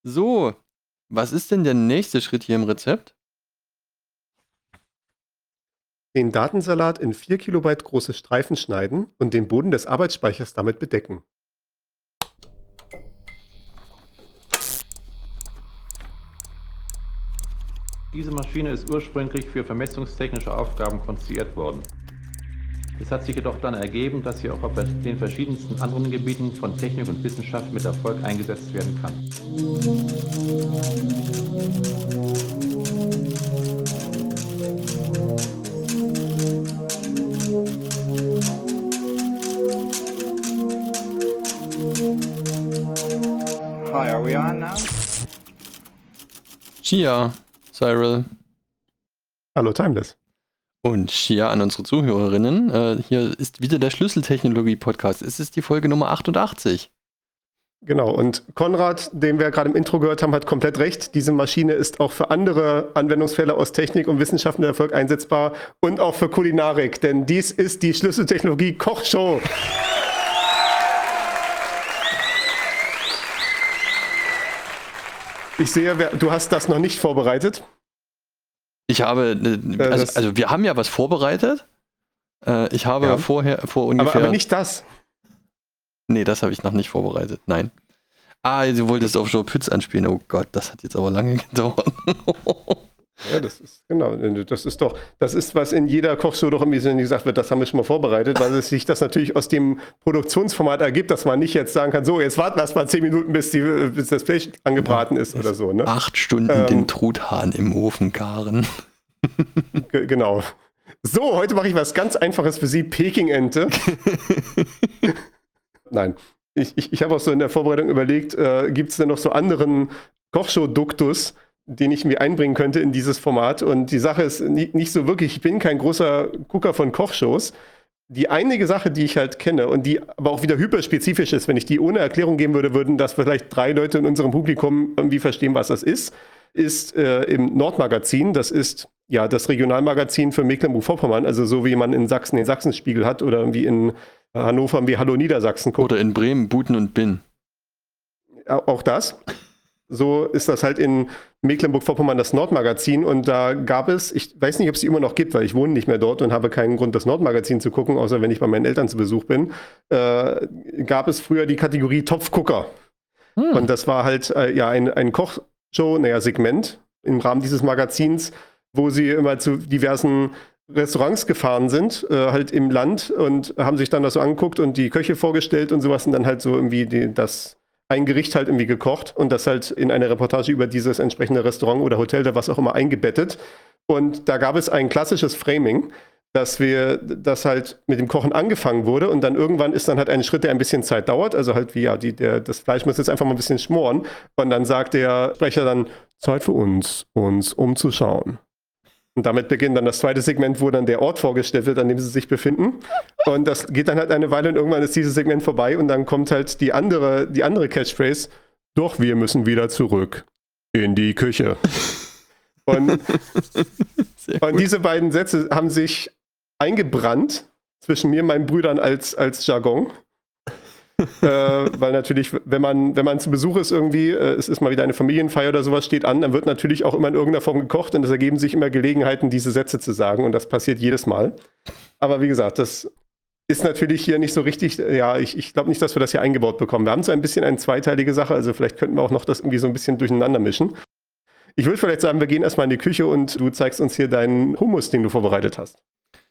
So, was ist denn der nächste Schritt hier im Rezept? Den Datensalat in 4 Kilobyte große Streifen schneiden und den Boden des Arbeitsspeichers damit bedecken. Diese Maschine ist ursprünglich für vermessungstechnische Aufgaben konstruiert worden. Es hat sich jedoch dann ergeben, dass sie auch auf den verschiedensten anderen Gebieten von Technik und Wissenschaft mit Erfolg eingesetzt werden kann. Hi, are we on now? Chia, Cyril. Hallo Timeless. Und Chia an unsere Zuhörerinnen. Hier ist wieder der Schlüsseltechnologie-Podcast. Es ist die Folge Nummer 88. Genau, und Konrad, den wir gerade im Intro gehört haben, hat komplett recht. Diese Maschine ist auch für andere Anwendungsfälle aus Technik und Wissenschaft mit Erfolg einsetzbar und auch für Kulinarik, denn dies ist die Schlüsseltechnologie Kochshow. Ich sehe, du hast das noch nicht vorbereitet. Ich habe, also wir haben ja was vorbereitet. Ich habe vor ungefähr... Aber nicht das. Nee, das habe ich noch nicht vorbereitet. Nein. Du wolltest auf Joe Pütz anspielen. Oh Gott, das hat jetzt aber lange gedauert. Ja, das ist, genau, das ist, was in jeder Kochshow doch irgendwie so gesagt wird, das haben wir schon mal vorbereitet, weil es sich das natürlich aus dem Produktionsformat ergibt, dass man nicht jetzt sagen kann, so, jetzt warten wir erst mal 10 Minuten, bis das Fleisch angebraten ist oder so. Ne? 8 Stunden den Truthahn im Ofen garen. Genau. So, heute mache ich was ganz Einfaches für Sie, Peking-Ente. Nein, ich habe auch so in der Vorbereitung überlegt, gibt es denn noch so anderen Kochshow-Duktus, den ich mir einbringen könnte in dieses Format. Und die Sache ist nicht so wirklich, ich bin kein großer Gucker von Kochshows. Die einige Sache, die ich halt kenne und die aber auch wieder hyperspezifisch ist, wenn ich die ohne Erklärung geben würde, würden das vielleicht 3 Leute in unserem Publikum irgendwie verstehen, was das ist im Nordmagazin. Das ist ja das Regionalmagazin für Mecklenburg-Vorpommern, also so wie man in Sachsen den Sachsenspiegel hat oder irgendwie in Hannover wie Hallo Niedersachsen guckt. Oder in Bremen, Buten und Binn. Auch das. So ist das halt in Mecklenburg-Vorpommern das Nordmagazin und da gab es, ich weiß nicht, ob es die immer noch gibt, weil ich wohne nicht mehr dort und habe keinen Grund, das Nordmagazin zu gucken, außer wenn ich bei meinen Eltern zu Besuch bin, gab es früher die Kategorie Topfgucker. Und das war halt ein Kochshow, Segment im Rahmen dieses Magazins, wo sie immer zu diversen Restaurants gefahren sind, halt im Land und haben sich dann das so angeguckt und die Köche vorgestellt und sowas und dann halt so irgendwie ein Gericht halt irgendwie gekocht und das halt in eine Reportage über dieses entsprechende Restaurant oder Hotel oder was auch immer eingebettet. Und da gab es ein klassisches Framing, dass halt mit dem Kochen angefangen wurde und dann irgendwann ist dann halt ein Schritt, der ein bisschen Zeit dauert. Also halt das Fleisch muss jetzt einfach mal ein bisschen schmoren. Und dann sagt der Sprecher dann, Zeit für uns umzuschauen. Und damit beginnt dann das zweite Segment, wo dann der Ort vorgestellt wird, an dem sie sich befinden. Und das geht dann halt eine Weile und irgendwann ist dieses Segment vorbei und dann kommt halt die andere Catchphrase, doch wir müssen wieder zurück in die Küche. Und diese beiden Sätze haben sich eingebrannt zwischen mir und meinen Brüdern als Jargon. Weil natürlich, wenn man zu Besuch ist irgendwie, es ist mal wieder eine Familienfeier oder sowas steht an, dann wird natürlich auch immer in irgendeiner Form gekocht und es ergeben sich immer Gelegenheiten, diese Sätze zu sagen und das passiert jedes Mal. Aber wie gesagt, das ist natürlich hier nicht so richtig, ich glaube nicht, dass wir das hier eingebaut bekommen. Wir haben so ein bisschen eine zweiteilige Sache, also vielleicht könnten wir auch noch das irgendwie so ein bisschen durcheinander mischen. Ich würde vielleicht sagen, wir gehen erstmal in die Küche und du zeigst uns hier deinen Hummus, den du vorbereitet hast.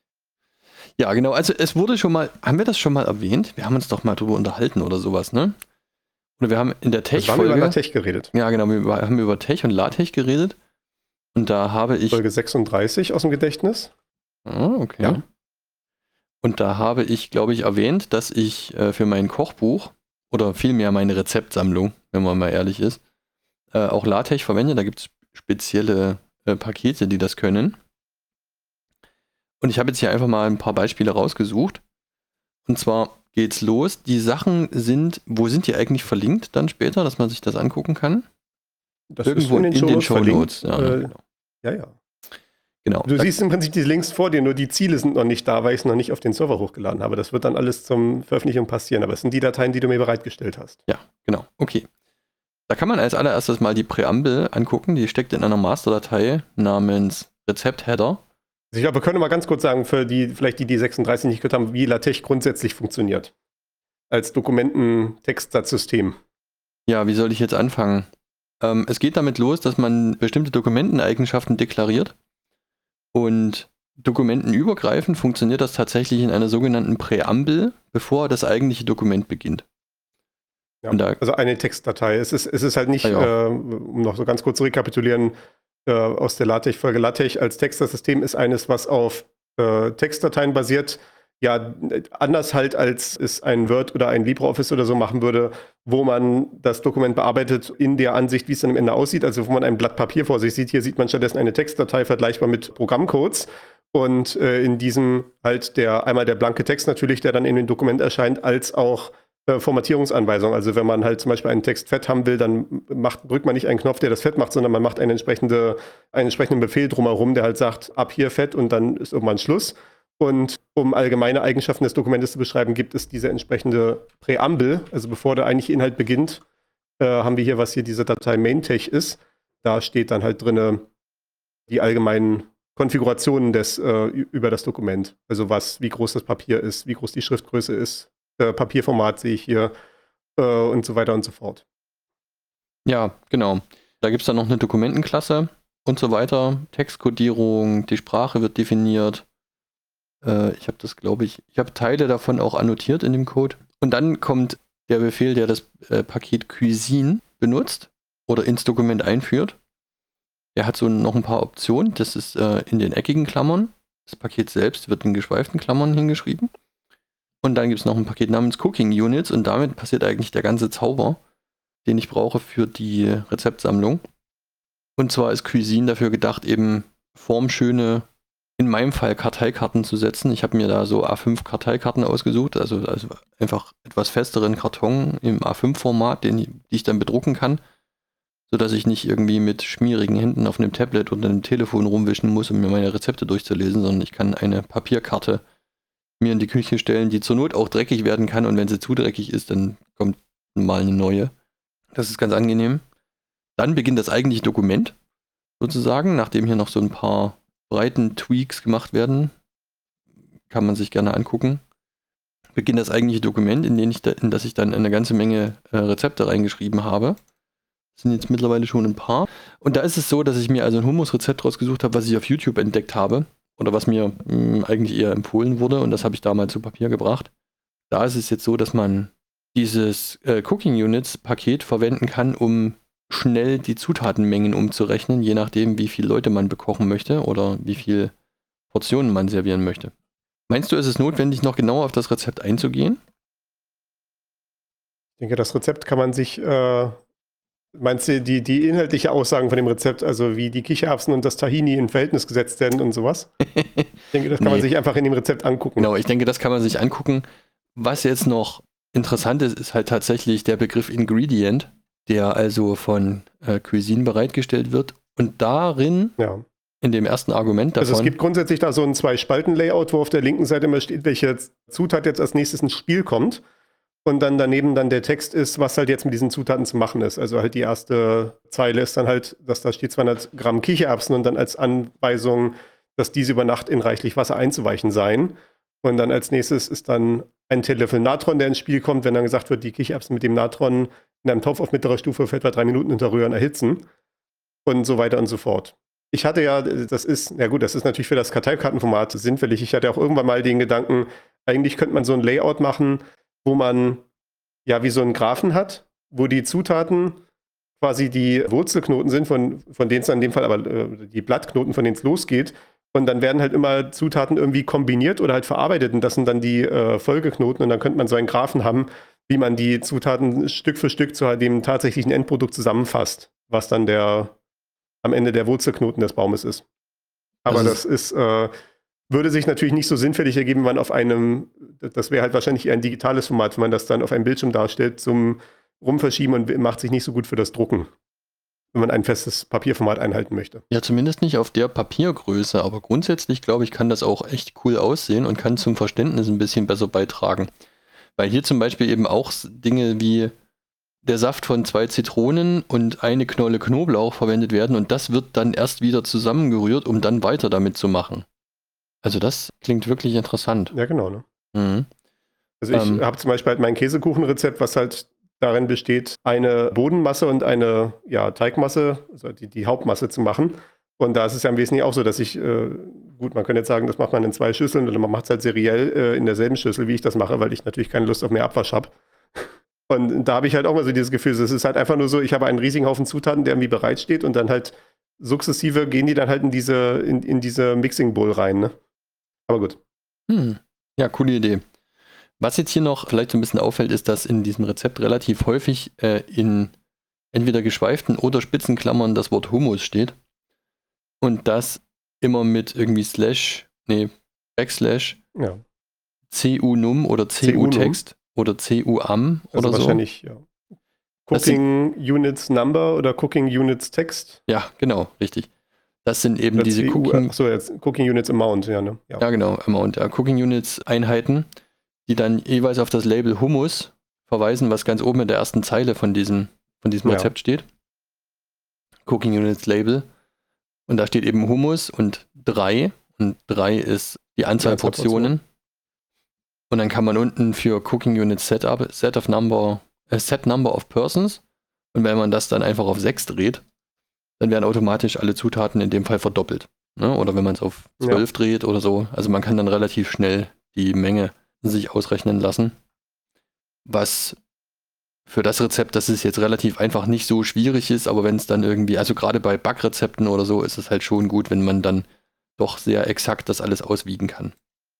Ja, genau. Also es wurde schon mal, haben wir das schon mal erwähnt? Wir haben uns doch mal drüber unterhalten oder sowas, ne? Oder wir haben in der Tech-Folge... Wir haben über LaTeX geredet. Ja, genau. Wir haben über Tech und LaTeX geredet. Und da habe ich... Folge 36 aus dem Gedächtnis. Okay. Ja. Und da habe ich, glaube ich, erwähnt, dass ich für mein Kochbuch oder vielmehr meine Rezeptsammlung, wenn man mal ehrlich ist, auch LaTeX verwende. Da gibt es spezielle Pakete, die das können. Und ich habe jetzt hier einfach mal ein paar Beispiele rausgesucht. Und zwar geht's los. Die Sachen wo sind die eigentlich verlinkt dann später, dass man sich das angucken kann? Das irgendwo ist in den Shownotes. Ja, genau. Ja. Genau. Du siehst im Prinzip die Links vor dir, nur die Ziele sind noch nicht da, weil ich es noch nicht auf den Server hochgeladen habe. Das wird dann alles zum Veröffentlichung passieren, aber es sind die Dateien, die du mir bereitgestellt hast. Ja, genau. Okay. Da kann man als allererstes mal die Präambel angucken. Die steckt in einer Masterdatei namens Rezept-Header. Ich glaube, wir können mal ganz kurz sagen, für die, vielleicht die 36 nicht gehört haben, wie LaTeX grundsätzlich funktioniert. Als Dokumenten-Textsatzsystem. Ja, wie soll ich jetzt anfangen? Es geht damit los, dass man bestimmte Dokumenteneigenschaften deklariert. Und dokumentenübergreifend funktioniert das tatsächlich in einer sogenannten Präambel, bevor das eigentliche Dokument beginnt. Ja, Und da, also eine Textdatei. Es ist halt nicht, um noch so ganz kurz zu rekapitulieren, aus der LaTeX-Folge, LaTeX als Textdateisystem ist eines, was auf Textdateien basiert. Ja, anders halt, als es ein Word oder ein LibreOffice oder so machen würde, wo man das Dokument bearbeitet in der Ansicht, wie es dann am Ende aussieht, also wo man ein Blatt Papier vor sich sieht. Hier sieht man stattdessen eine Textdatei vergleichbar mit Programmcodes. Und in diesem halt einmal der blanke Text natürlich, der dann in dem Dokument erscheint, als auch Formatierungsanweisung. Also wenn man halt zum Beispiel einen Text fett haben will, dann drückt man nicht einen Knopf, der das fett macht, sondern man macht einen entsprechenden Befehl drumherum, der halt sagt, ab hier fett und dann ist irgendwann Schluss. Und um allgemeine Eigenschaften des Dokumentes zu beschreiben, gibt es diese entsprechende Präambel. Also bevor der eigentliche Inhalt beginnt, haben wir hier, was hier diese Datei main-tech ist. Da steht dann halt drin die allgemeinen Konfigurationen über das Dokument. Also wie groß das Papier ist, wie groß die Schriftgröße ist, Papierformat sehe ich hier und so weiter und so fort. ja, genau. Da gibt es dann noch eine Dokumentenklasse und so weiter. Textkodierung, die Sprache wird definiert. Ich habe das, glaube ich habe Teile davon auch annotiert in dem Code. Und dann kommt der Befehl, der das Paket Cuisine benutzt oder ins Dokument einführt. Er hat so noch ein paar Optionen. Das ist in den eckigen Klammern. Das Paket selbst wird in geschweiften Klammern hingeschrieben. Und dann gibt es noch ein Paket namens Cooking Units und damit passiert eigentlich der ganze Zauber, den ich brauche für die Rezeptsammlung. Und zwar ist Cuisine dafür gedacht, eben formschöne, in meinem Fall Karteikarten zu setzen. Ich habe mir da so A5 Karteikarten ausgesucht, also einfach etwas festeren Karton im A5-Format, die ich dann bedrucken kann, sodass ich nicht irgendwie mit schmierigen Händen auf einem Tablet oder einem Telefon rumwischen muss, um mir meine Rezepte durchzulesen, sondern ich kann eine Papierkarte mir in die Küche stellen, die zur Not auch dreckig werden kann und wenn sie zu dreckig ist, dann kommt mal eine neue. Das ist ganz angenehm. Dann beginnt das eigentliche Dokument, sozusagen, nachdem hier noch so ein paar breiten Tweaks gemacht werden. Kann man sich gerne angucken. Beginnt das eigentliche Dokument, in das ich dann eine ganze Menge Rezepte reingeschrieben habe. Das sind jetzt mittlerweile schon ein paar. Und da ist es so, dass ich mir also ein Hummus-Rezept rausgesucht habe, was ich auf YouTube entdeckt habe. Oder was mir eigentlich eher empfohlen wurde. Und das habe ich da mal zu Papier gebracht. Da ist es jetzt so, dass man dieses Cooking Units Paket verwenden kann, um schnell die Zutatenmengen umzurechnen, je nachdem, wie viele Leute man bekochen möchte oder wie viele Portionen man servieren möchte. Meinst du, ist es notwendig, noch genauer auf das Rezept einzugehen? Ich denke, das Rezept kann man sich, meinst du die inhaltliche Aussagen von dem Rezept, also wie die Kichererbsen und das Tahini in Verhältnis gesetzt werden und sowas? Ich denke, das kann man sich einfach in dem Rezept angucken. Genau, ich denke, das kann man sich angucken. Was jetzt noch interessant ist, ist halt tatsächlich der Begriff Ingredient, der also von Cuisine bereitgestellt wird. Und darin, in dem ersten Argument davon... Also es gibt grundsätzlich da so ein Zwei-Spalten-Layout, wo auf der linken Seite immer steht, welche Zutat jetzt als nächstes ins Spiel kommt. Und dann daneben dann der Text ist, was halt jetzt mit diesen Zutaten zu machen ist. Also halt die erste Zeile ist dann halt, dass da steht 200 Gramm Kichererbsen und dann als Anweisung, dass diese über Nacht in reichlich Wasser einzuweichen seien. Und dann als nächstes ist dann ein Teelöffel Natron, der ins Spiel kommt, wenn dann gesagt wird, die Kichererbsen mit dem Natron in einem Topf auf mittlerer Stufe für etwa 3 Minuten unterrühren, erhitzen. Und so weiter und so fort. Ich hatte ja, das ist natürlich für das Karteikartenformat sinnfällig. Ich hatte auch irgendwann mal den Gedanken, eigentlich könnte man so ein Layout machen, wo man ja wie so einen Graphen hat, wo die Zutaten quasi die Wurzelknoten sind, von denen es in dem Fall aber die Blattknoten, von denen es losgeht. Und dann werden halt immer Zutaten irgendwie kombiniert oder halt verarbeitet und das sind dann die Folgeknoten und dann könnte man so einen Graphen haben, wie man die Zutaten Stück für Stück zu dem tatsächlichen Endprodukt zusammenfasst, was dann am Ende der Wurzelknoten des Baumes ist. Aber das ist, würde sich natürlich nicht so sinnfällig ergeben, wenn man das wäre halt wahrscheinlich eher ein digitales Format, wenn man das dann auf einem Bildschirm darstellt, zum Rumverschieben und macht sich nicht so gut für das Drucken, wenn man ein festes Papierformat einhalten möchte. Ja, zumindest nicht auf der Papiergröße, aber grundsätzlich, glaube ich, kann das auch echt cool aussehen und kann zum Verständnis ein bisschen besser beitragen. Weil hier zum Beispiel eben auch Dinge wie der Saft von 2 Zitronen und eine Knolle Knoblauch verwendet werden und das wird dann erst wieder zusammengerührt, um dann weiter damit zu machen. Also das klingt wirklich interessant. Ja, genau. Ne? Mhm. Also ich habe zum Beispiel halt mein Käsekuchenrezept, was halt darin besteht, eine Bodenmasse und eine Teigmasse, also die Hauptmasse zu machen. Und da ist es ja im Wesentlichen auch so, dass ich, gut, man könnte jetzt sagen, das macht man in 2 Schüsseln oder man macht es halt seriell in derselben Schüssel, wie ich das mache, weil ich natürlich keine Lust auf mehr Abwasch habe. Und da habe ich halt auch mal so dieses Gefühl, es ist halt einfach nur so, ich habe einen riesigen Haufen Zutaten, der irgendwie bereitsteht und dann halt sukzessive gehen die dann halt in diese Mixing Bowl rein. Ne? Aber gut. Ja, coole Idee. Was jetzt hier noch vielleicht so ein bisschen auffällt, ist, dass in diesem Rezept relativ häufig in entweder geschweiften oder Spitzenklammern das Wort Hummus steht. Und das immer mit irgendwie Backslash, Ja. CU-Num oder CU-Text oder CU-Am Also oder so. wahrscheinlich, ja. Cooking Units Number oder Cooking Units Text. Ja, genau, richtig. Das sind eben Oder diese Cooking Units Amount, ja, ne? Ja, genau, Amount. Ja, Cooking Units Einheiten, die dann jeweils auf das Label Hummus verweisen, was ganz oben in der ersten Zeile von diesem Rezept steht. Cooking Units Label. Und da steht eben Hummus und 3. Und 3 ist die Anzahl Portionen. Und dann kann man unten für Cooking Units Set Number of Persons. Und wenn man das dann einfach auf 6 dreht, dann werden automatisch alle Zutaten in dem Fall verdoppelt. Ne? Oder wenn man es auf 12 dreht oder so. Also man kann dann relativ schnell die Menge sich ausrechnen lassen. Was für das Rezept, das ist jetzt relativ einfach nicht so schwierig ist, aber wenn es dann irgendwie, also gerade bei Backrezepten oder so, ist es halt schon gut, wenn man dann doch sehr exakt das alles auswiegen kann.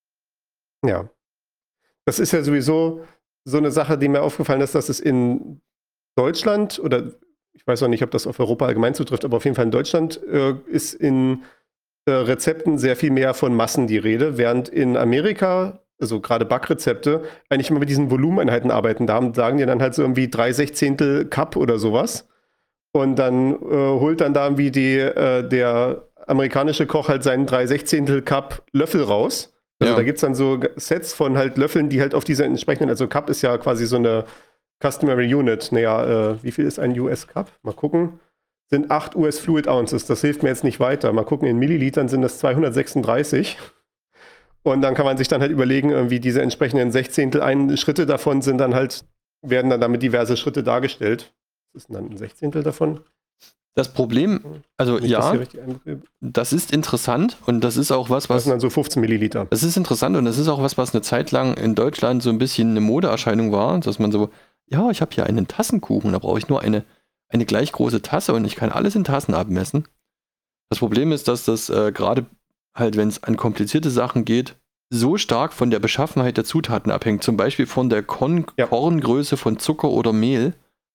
Ja. Das ist ja sowieso so eine Sache, die mir aufgefallen ist, dass es in Deutschland, oder ich weiß auch nicht, ob das auf Europa allgemein zutrifft, aber auf jeden Fall in Deutschland ist in Rezepten sehr viel mehr von Massen die Rede, während in Amerika, also gerade Backrezepte, eigentlich immer mit diesen Volumeneinheiten arbeiten. Da sagen die dann halt so irgendwie 3/16 Cup oder sowas. Und dann holt dann da irgendwie der amerikanische Koch halt seinen 3/16 Cup Löffel raus. Also da gibt es dann so Sets von halt Löffeln, die halt auf diese entsprechenden, also Cup ist ja quasi so eine Customary Unit. Naja, wie viel ist ein US Cup? Mal gucken. Sind 8 US Fluid Ounces. Das hilft mir jetzt nicht weiter. Mal gucken, in Millilitern sind das 236. Und dann kann man sich dann halt überlegen, irgendwie diese entsprechenden 16 Schritte davon werden dann damit diverse Schritte dargestellt. Was ist denn dann ein 16 davon? Das Problem, also das ist interessant und das ist auch was. Das sind dann so 15 Milliliter. Das ist interessant und das ist auch was eine Zeit lang in Deutschland so ein bisschen eine Modeerscheinung war, dass man so, ja, ich habe hier einen Tassenkuchen, da brauche ich nur eine gleich große Tasse und ich kann alles in Tassen abmessen. Das Problem ist, dass das gerade halt, wenn es an komplizierte Sachen geht, so stark von der Beschaffenheit der Zutaten abhängt, zum Beispiel von der Korngröße von Zucker oder Mehl,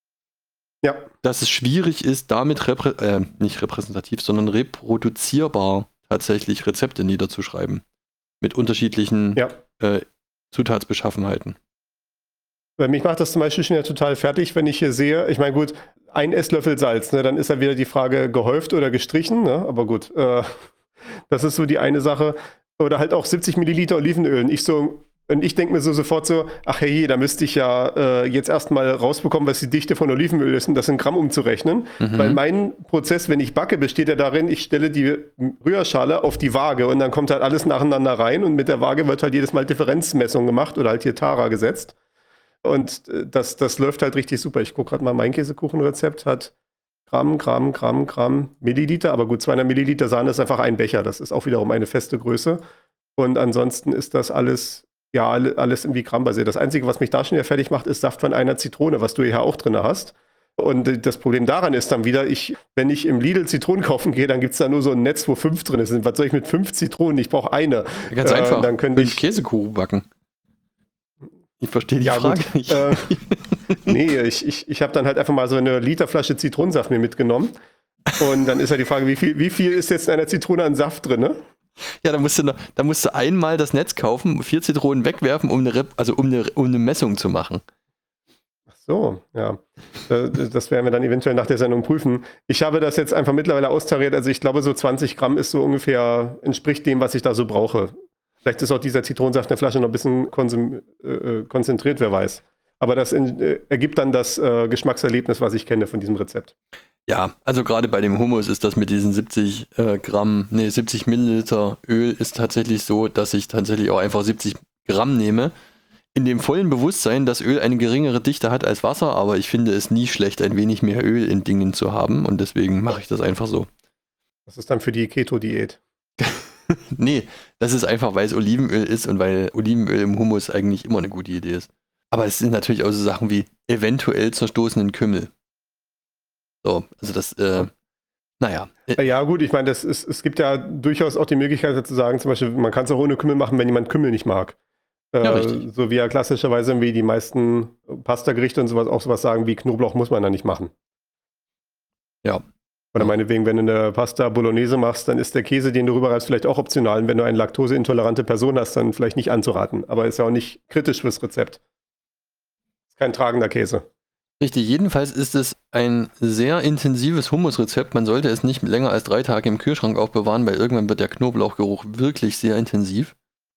dass es schwierig ist, damit nicht repräsentativ, sondern reproduzierbar tatsächlich Rezepte niederzuschreiben. Mit unterschiedlichen Zutatsbeschaffenheiten. Bei mich macht das zum Beispiel schon ja total fertig, wenn ich hier sehe, ich meine gut, 1 Esslöffel Salz, ne, dann ist ja wieder die Frage gehäuft oder gestrichen, ne, aber gut, das ist so die eine Sache. Oder halt auch 70 Milliliter Olivenöl. Und ich denke mir so sofort so, ach hey, da müsste ich ja jetzt erstmal rausbekommen, was die Dichte von Olivenöl ist, um das in Gramm umzurechnen. Weil mein Prozess, wenn ich backe, besteht ja darin, ich stelle die Rührschale auf die Waage und dann kommt halt alles nacheinander rein und mit der Waage wird halt jedes Mal Differenzmessung gemacht oder halt hier Tara gesetzt. Und das läuft halt richtig super. Ich gucke gerade mal, mein Käsekuchenrezept hat Gramm, Milliliter, aber gut, 200 Milliliter Sahne ist einfach ein Becher. Das ist auch wiederum eine feste Größe. Und ansonsten ist das alles irgendwie grammbasiert. Das Einzige, was mich da schon wieder fertig macht, ist Saft von einer Zitrone, was du hier auch drin hast. Und das Problem daran ist dann wieder, wenn ich im Lidl Zitronen kaufen gehe, dann gibt es da nur so ein Netz, wo 5 drin sind. Was soll ich mit 5 Zitronen? Ich brauche eine. Ganz einfach, dann könnte ich Käsekuchen backen. Ich verstehe die Frage nicht. Nee, ich habe dann halt einfach mal so eine Literflasche Zitronensaft mir mitgenommen. Und dann ist ja die Frage, wie viel ist jetzt in einer Zitrone an Saft drin, ne? Ja, da musst du einmal das Netz kaufen, 4 Zitronen wegwerfen, um eine Messung zu machen. Ach so, ja. Das werden wir dann eventuell nach der Sendung prüfen. Ich habe das jetzt einfach mittlerweile austariert. Also ich glaube, so 20 Gramm ist so ungefähr, entspricht dem, was ich da so brauche. Vielleicht ist auch dieser Zitronensaft in der Flasche noch ein bisschen konzentriert, wer weiß. Aber das ergibt dann das Geschmackserlebnis, was ich kenne von diesem Rezept. Ja, also gerade bei dem Hummus ist das mit diesen 70 Milliliter Öl ist tatsächlich so, dass ich tatsächlich auch einfach 70 Gramm nehme. In dem vollen Bewusstsein, dass Öl eine geringere Dichte hat als Wasser, aber ich finde es nie schlecht, ein wenig mehr Öl in Dingen zu haben und deswegen mache ich das einfach so. Das ist dann für die Keto-Diät. Nee, das ist einfach, weil es Olivenöl ist und weil Olivenöl im Hummus eigentlich immer eine gute Idee ist. Aber es sind natürlich auch so Sachen wie eventuell zerstoßenen Kümmel. So, also das, naja. Ja gut, ich meine, es gibt ja durchaus auch die Möglichkeit zu sagen, zum Beispiel, man kann es auch ohne Kümmel machen, wenn jemand Kümmel nicht mag. Ja, richtig. So wie ja klassischerweise wie die meisten Pasta-Gerichte und sowas auch sowas sagen wie Knoblauch muss man da nicht machen. Ja. Oder meinetwegen, wenn du eine Pasta Bolognese machst, dann ist der Käse, den du rüberreibst, vielleicht auch optional. Und wenn du eine laktoseintolerante Person hast, dann vielleicht nicht anzuraten. Aber ist ja auch nicht kritisch fürs Rezept. Ist kein tragender Käse. Richtig, jedenfalls ist es ein sehr intensives Hummusrezept. Man sollte es nicht länger als 3 Tage im Kühlschrank aufbewahren, weil irgendwann wird der Knoblauchgeruch wirklich sehr intensiv.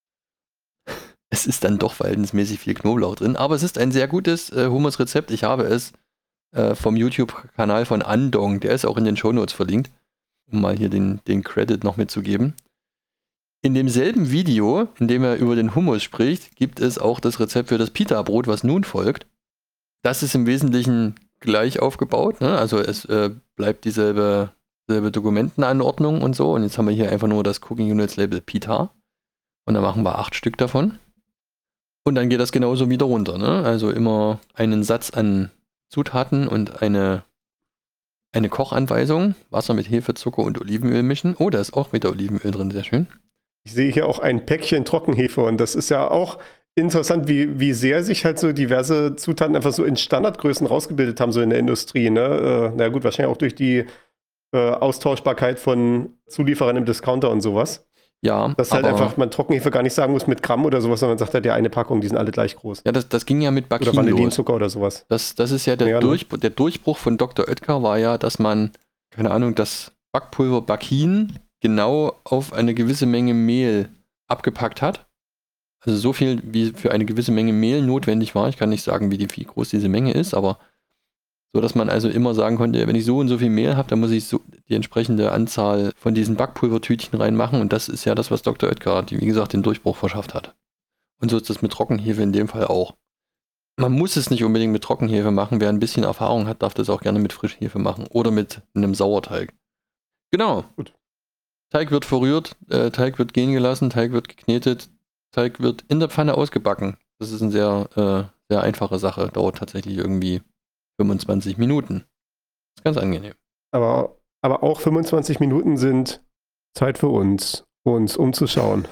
Es ist dann doch verhältnismäßig viel Knoblauch drin, aber es ist ein sehr gutes Hummusrezept. Ich habe es vom YouTube-Kanal von Andong, der ist auch in den Shownotes verlinkt, um mal hier den Credit noch mitzugeben. In demselben Video, in dem er über den Hummus spricht, gibt es auch das Rezept für das Pita-Brot, was nun folgt. Das ist im Wesentlichen gleich aufgebaut, ne? Also es bleibt dieselbe Dokumentenanordnung und so. Und jetzt haben wir hier einfach nur das Cooking Units Label Pita. Und dann machen wir 8 Stück davon. Und dann geht das genauso wieder runter, ne? Also immer einen Satz an Zutaten und eine Kochanweisung. Wasser mit Hefe, Zucker und Olivenöl mischen. Oh, da ist auch wieder Olivenöl drin, sehr schön. Ich sehe hier auch ein Päckchen Trockenhefe und das ist ja auch interessant, wie sehr sich halt so diverse Zutaten einfach so in Standardgrößen rausgebildet haben, so in der Industrie. Ne? Na gut, wahrscheinlich auch durch die Austauschbarkeit von Zulieferern im Discounter und sowas. Ja, dass halt einfach man Trockenhefe gar nicht sagen muss mit Gramm oder sowas, sondern man sagt halt ja eine Packung, die sind alle gleich groß. Ja, das ging ja mit Bakin oder Vanillinzucker oder sowas. Das ist ja der Durchbruch von Dr. Oetker war ja, dass man, keine Ahnung, das Backpulver Bakin genau auf eine gewisse Menge Mehl abgepackt hat. Also so viel, wie für eine gewisse Menge Mehl notwendig war. Ich kann nicht sagen, wie groß diese Menge ist, aber so, dass man also immer sagen konnte, wenn ich so und so viel Mehl habe, dann muss ich so die entsprechende Anzahl von diesen Backpulvertütchen reinmachen. Und das ist ja das, was Dr. Oetker, wie gesagt, den Durchbruch verschafft hat. Und so ist das mit Trockenhefe in dem Fall auch. Man muss es nicht unbedingt mit Trockenhefe machen. Wer ein bisschen Erfahrung hat, darf das auch gerne mit Frischhefe machen. Oder mit einem Sauerteig. Genau. Gut. Teig wird verrührt, Teig wird gehen gelassen, Teig wird geknetet, Teig wird in der Pfanne ausgebacken. Das ist eine sehr einfache Sache. Dauert tatsächlich irgendwie 25 Minuten. Das ist ganz angenehm. Aber auch 25 Minuten sind Zeit für uns umzuschauen.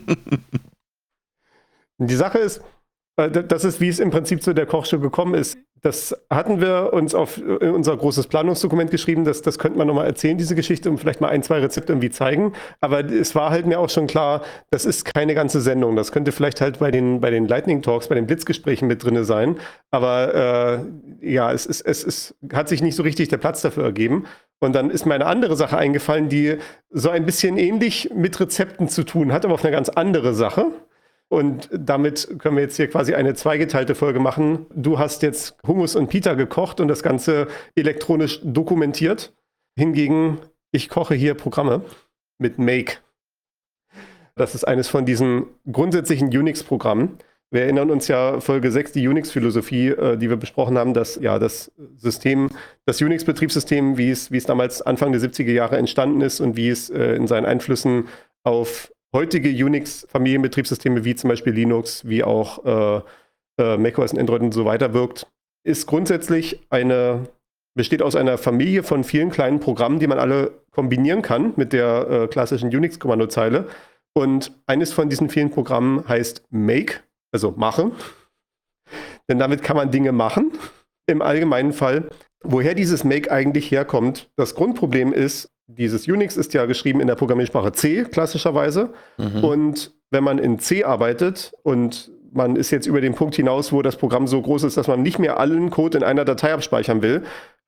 Die Sache ist, das ist, wie es im Prinzip zu der Kochshow gekommen ist. Das hatten wir uns in unser großes Planungsdokument geschrieben, das könnte man nochmal erzählen, diese Geschichte, und vielleicht mal 1, 2 Rezepte irgendwie zeigen. Aber es war halt mir auch schon klar, das ist keine ganze Sendung. Das könnte vielleicht halt bei den Lightning Talks, bei den Blitzgesprächen mit drin sein. Aber ja, es hat sich nicht so richtig der Platz dafür ergeben. Und dann ist mir eine andere Sache eingefallen, die so ein bisschen ähnlich mit Rezepten zu tun hat, aber auf eine ganz andere Sache. Und damit können wir jetzt hier quasi eine zweigeteilte Folge machen. Du hast jetzt Hummus und Pita gekocht und das Ganze elektronisch dokumentiert. Hingegen, ich koche hier Programme mit Make. Das ist eines von diesen grundsätzlichen Unix-Programmen. Wir erinnern uns ja Folge 6, die Unix-Philosophie, die wir besprochen haben, dass ja das Unix-Betriebssystem, wie es damals Anfang der 70er Jahre entstanden ist und wie es in seinen Einflüssen auf heutige Unix-Familienbetriebssysteme wie zum Beispiel Linux, wie auch macOS und Android und so weiter wirkt, ist grundsätzlich besteht aus einer Familie von vielen kleinen Programmen, die man alle kombinieren kann mit der klassischen Unix-Kommandozeile. Und eines von diesen vielen Programmen heißt Make, also mache. Denn damit kann man Dinge machen, im allgemeinen Fall. Woher dieses Make eigentlich herkommt, das Grundproblem ist, dieses Unix ist ja geschrieben in der Programmiersprache C, klassischerweise. Mhm. Und wenn man in C arbeitet und man ist jetzt über den Punkt hinaus, wo das Programm so groß ist, dass man nicht mehr allen Code in einer Datei abspeichern will,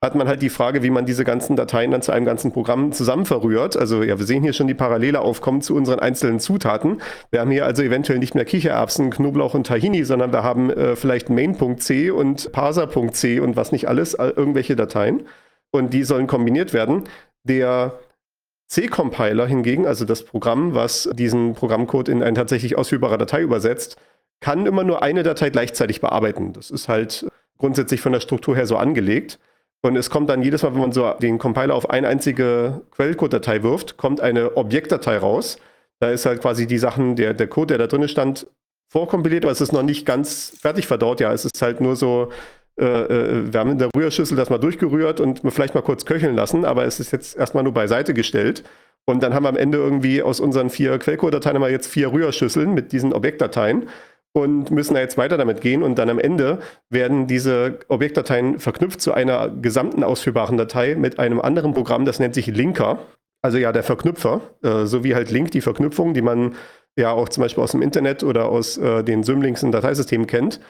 hat man halt die Frage, wie man diese ganzen Dateien dann zu einem ganzen Programm zusammen verrührt. Also ja, wir sehen hier schon die Parallele aufkommen zu unseren einzelnen Zutaten. Wir haben hier also eventuell nicht mehr Kichererbsen, Knoblauch und Tahini, sondern wir haben vielleicht main.c und parser.c und was nicht alles, irgendwelche Dateien. Und die sollen kombiniert werden. Der C-Compiler hingegen, also das Programm, was diesen Programmcode in eine tatsächlich ausführbare Datei übersetzt, kann immer nur eine Datei gleichzeitig bearbeiten. Das ist halt grundsätzlich von der Struktur her so angelegt. Und es kommt dann jedes Mal, wenn man so den Compiler auf eine einzige Quellcode-Datei wirft, kommt eine Objektdatei raus. Da ist halt quasi die Sachen, der Code, der da drin stand, vorkompiliert, aber es ist noch nicht ganz fertig verdaut. Ja, es ist halt nur so, wir haben in der Rührschüssel das mal durchgerührt und vielleicht mal kurz köcheln lassen, aber es ist jetzt erstmal nur beiseite gestellt. Und dann haben wir am Ende irgendwie aus unseren 4 Quellcode-Dateien haben wir jetzt 4 Rührschüsseln mit diesen Objektdateien. Und müssen da jetzt weiter damit gehen und dann am Ende werden diese Objektdateien verknüpft zu einer gesamten ausführbaren Datei mit einem anderen Programm, das nennt sich Linker, also ja der Verknüpfer, so wie halt Link, die Verknüpfung, die man ja auch zum Beispiel aus dem Internet oder aus den Symlinks in Dateisystemen kennt.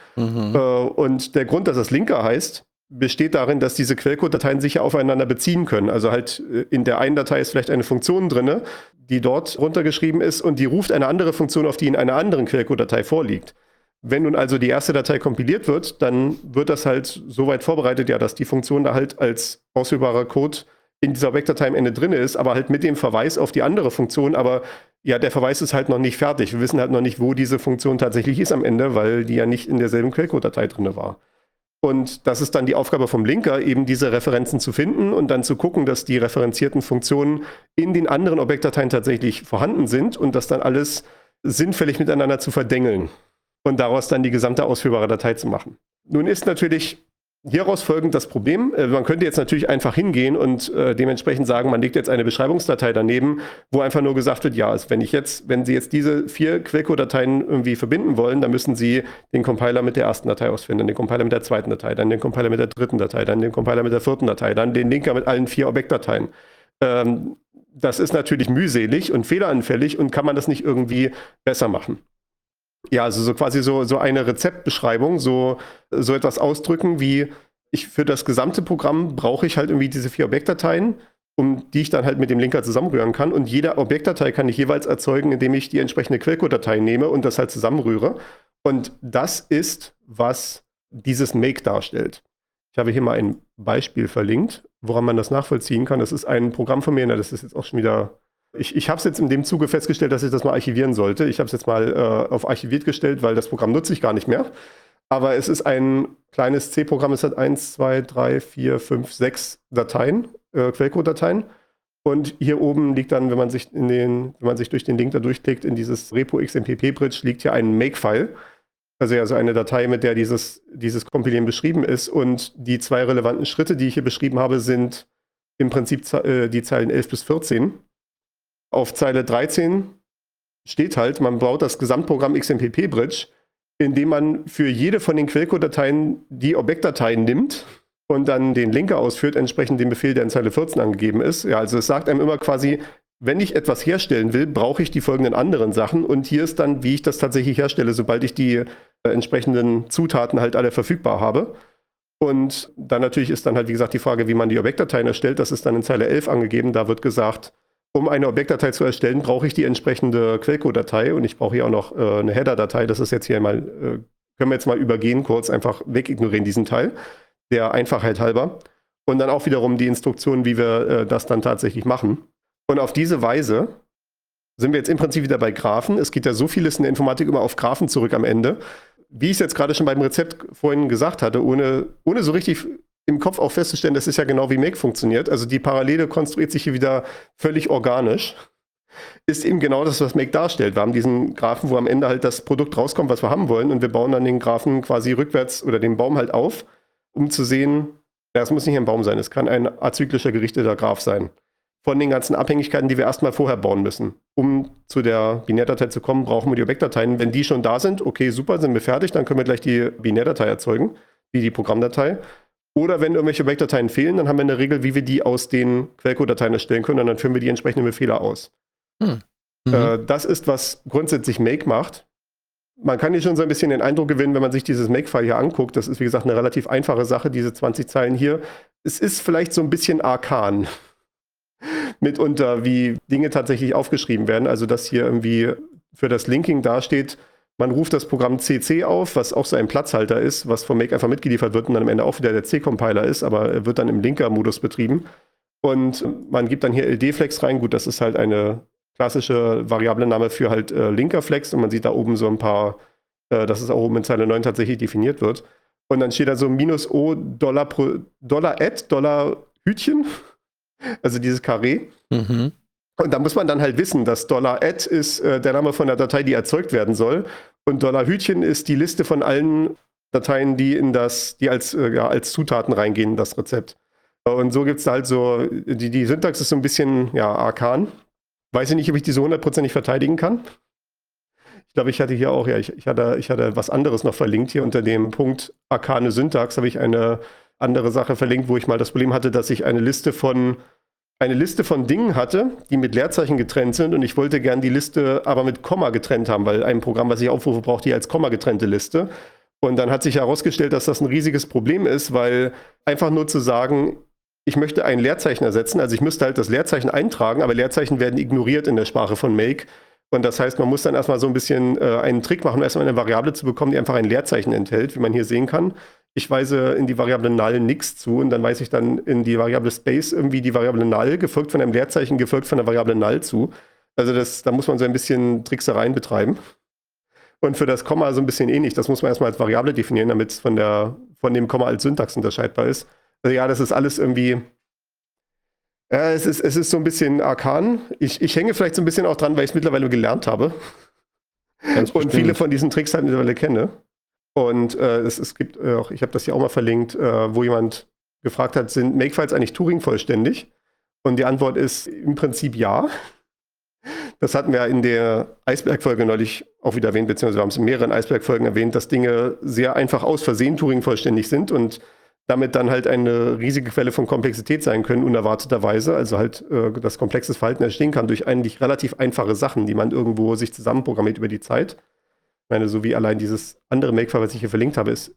Und der Grund, dass das Linker heißt, besteht darin, dass diese Quellcode-Dateien sich ja aufeinander beziehen können. Also halt in der einen Datei ist vielleicht eine Funktion drin, die dort runtergeschrieben ist und die ruft eine andere Funktion auf, die in einer anderen Quellcode-Datei vorliegt. Wenn nun also die erste Datei kompiliert wird, dann wird das halt so weit vorbereitet, ja, dass die Funktion da halt als ausführbarer Code in dieser Objektdatei am Ende drin ist, aber halt mit dem Verweis auf die andere Funktion, aber ja, der Verweis ist halt noch nicht fertig. Wir wissen halt noch nicht, wo diese Funktion tatsächlich ist am Ende, weil die ja nicht in derselben Quellcode-Datei drin war. Und das ist dann die Aufgabe vom Linker, eben diese Referenzen zu finden und dann zu gucken, dass die referenzierten Funktionen in den anderen Objektdateien tatsächlich vorhanden sind und das dann alles sinnfällig miteinander zu verdengeln und daraus dann die gesamte ausführbare Datei zu machen. Nun ist natürlich hieraus folgend das Problem, man könnte jetzt natürlich einfach hingehen und dementsprechend sagen, man legt jetzt eine Beschreibungsdatei daneben, wo einfach nur gesagt wird, ja, wenn Sie jetzt diese 4 Quellcode-Dateien irgendwie verbinden wollen, dann müssen Sie den Compiler mit der ersten Datei ausführen, dann den Compiler mit der zweiten Datei, dann den Compiler mit der dritten Datei, dann den Compiler mit der vierten Datei, dann den Linker mit allen 4 Objektdateien. Das ist natürlich mühselig und fehleranfällig und kann man das nicht irgendwie besser machen. Ja, also so quasi so eine Rezeptbeschreibung, so etwas ausdrücken wie, für das gesamte Programm brauche ich halt irgendwie diese 4 Objektdateien, die ich dann halt mit dem Linker zusammenrühren kann. Und jede Objektdatei kann ich jeweils erzeugen, indem ich die entsprechende Quellcode-Datei nehme und das halt zusammenrühre. Und das ist, was dieses Make darstellt. Ich habe hier mal ein Beispiel verlinkt, woran man das nachvollziehen kann. Das ist ein Programm von mir, das ist jetzt auch schon wieder... Ich habe es jetzt in dem Zuge festgestellt, dass ich das mal archivieren sollte. Ich habe es jetzt mal auf archiviert gestellt, weil das Programm nutze ich gar nicht mehr. Aber es ist ein kleines C-Programm, es hat 1, 2, 3, 4, 5, 6 Dateien, Quellcode-Dateien. Und hier oben liegt dann, wenn man sich durch den Link da durchklickt, in dieses Repo XMPP-Bridge, liegt hier ein Make-File. Also ja, so eine Datei, mit der dieses Kompilieren beschrieben ist. Und die 2 relevanten Schritte, die ich hier beschrieben habe, sind im Prinzip die Zeilen 11 bis 14. Auf Zeile 13 steht halt, man baut das Gesamtprogramm XMPP-Bridge, indem man für jede von den Quellcode-Dateien die Objektdateien nimmt und dann den Linker ausführt, entsprechend dem Befehl, der in Zeile 14 angegeben ist. Ja, also es sagt einem immer quasi, wenn ich etwas herstellen will, brauche ich die folgenden anderen Sachen und hier ist dann, wie ich das tatsächlich herstelle, sobald ich die entsprechenden Zutaten halt alle verfügbar habe. Und dann natürlich ist dann halt, wie gesagt, die Frage, wie man die Objektdateien erstellt. Das ist dann in Zeile 11 angegeben. Da wird gesagt, um eine Objektdatei zu erstellen, brauche ich die entsprechende Quellcode-Datei und ich brauche hier auch noch eine Header-Datei. Das ist jetzt hier mal, können wir jetzt mal übergehen, kurz einfach wegignorieren diesen Teil, der Einfachheit halber. Und dann auch wiederum die Instruktion, wie wir das dann tatsächlich machen. Und auf diese Weise sind wir jetzt im Prinzip wieder bei Graphen. Es geht ja so vieles in der Informatik immer auf Graphen zurück am Ende. Wie ich es jetzt gerade schon beim Rezept vorhin gesagt hatte, ohne so richtig im Kopf auch festzustellen, das ist ja genau wie Make funktioniert. Also die Parallele konstruiert sich hier wieder völlig organisch. Ist eben genau das, was Make darstellt. Wir haben diesen Graphen, wo am Ende halt das Produkt rauskommt, was wir haben wollen. Und wir bauen dann den Graphen quasi rückwärts oder den Baum halt auf, um zu sehen, ja, es muss nicht ein Baum sein, es kann ein azyklischer gerichteter Graph sein. Von den ganzen Abhängigkeiten, die wir erstmal vorher bauen müssen. Um zu der Binärdatei zu kommen, brauchen wir die Objektdateien. Wenn die schon da sind, okay, super, sind wir fertig, dann können wir gleich die Binärdatei erzeugen, wie die Programmdatei. Oder wenn irgendwelche Objektdateien fehlen, dann haben wir eine Regel, wie wir die aus den Quellcode-Dateien erstellen können und dann führen wir die entsprechenden Befehle aus. Das ist, was grundsätzlich Make macht. man kann hier schon so ein bisschen den Eindruck gewinnen, wenn man sich dieses Makefile hier anguckt. Das ist, wie gesagt, eine relativ einfache Sache, diese 20 Zeilen hier. Es ist vielleicht so ein bisschen arkan mitunter, wie Dinge tatsächlich aufgeschrieben werden. Also, dass hier irgendwie für das Linking dasteht, man ruft das Programm CC auf, was auch so ein Platzhalter ist, was vom Make einfach mitgeliefert wird und dann am Ende auch wieder der C-Compiler ist, aber er wird dann im Linker-Modus betrieben. Und man gibt dann hier LD-Flex rein. Gut, das ist halt eine klassische Variablename für halt Linker-Flex und man sieht da oben so ein paar, dass es auch oben in Zeile 9 tatsächlich definiert wird. Und dann steht da so -O Dollar pro Dollar Add, Dollar Hütchen, also dieses Karree. Mhm. Und da muss man dann halt wissen, dass $add ist der Name von der Datei, die erzeugt werden soll. Und $Hütchen ist die Liste von allen Dateien, die als Zutaten reingehen in das Rezept. Und so gibt es da halt so, die Syntax ist so ein bisschen arkan. Weiß ich nicht, ob ich die so 100%ig verteidigen kann. Ich glaube, ich hatte hier auch, ich hatte was anderes noch verlinkt. Hier unter dem Punkt arkane Syntax habe ich eine andere Sache verlinkt, wo ich mal das Problem hatte, dass ich eine Liste von Dingen hatte, die mit Leerzeichen getrennt sind und ich wollte gern die Liste aber mit Komma getrennt haben, weil ein Programm, was ich aufrufe, braucht die als Komma getrennte Liste. Und dann hat sich herausgestellt, dass das ein riesiges Problem ist, weil einfach nur zu sagen, ich möchte ein Leerzeichen ersetzen, also ich müsste halt das Leerzeichen eintragen, aber Leerzeichen werden ignoriert in der Sprache von Make. Und das heißt, man muss dann erstmal so ein bisschen einen Trick machen, um erstmal eine Variable zu bekommen, die einfach ein Leerzeichen enthält, wie man hier sehen kann. Ich weise in die Variable null nichts zu und dann weise ich dann in die Variable space irgendwie die Variable null, gefolgt von einem Leerzeichen, gefolgt von der Variable null zu. Also da muss man so ein bisschen Tricksereien betreiben. Und für das Komma so ein bisschen ähnlich. Das muss man erstmal als Variable definieren, damit es von dem Komma als Syntax unterscheidbar ist. Also das ist alles irgendwie. Es ist so ein bisschen arkan. Ich hänge vielleicht so ein bisschen auch dran, weil ich es mittlerweile gelernt habe. Und viele von diesen Tricks halt mittlerweile kenne. Und es gibt auch, ich habe das hier auch mal verlinkt, wo jemand gefragt hat, sind Makefiles eigentlich Turing-vollständig? Und die Antwort ist im Prinzip ja. Das hatten wir in der Eisberg-Folge neulich auch wieder erwähnt, beziehungsweise wir haben es in mehreren Eisberg-Folgen erwähnt, dass Dinge sehr einfach aus Versehen Turing-vollständig sind und damit dann halt eine riesige Quelle von Komplexität sein können, unerwarteterweise. Also halt das komplexes Verhalten entstehen kann durch eigentlich relativ einfache Sachen, die man irgendwo sich zusammenprogrammiert über die Zeit. Ich meine, so wie allein dieses andere Makefile, was ich hier verlinkt habe, ist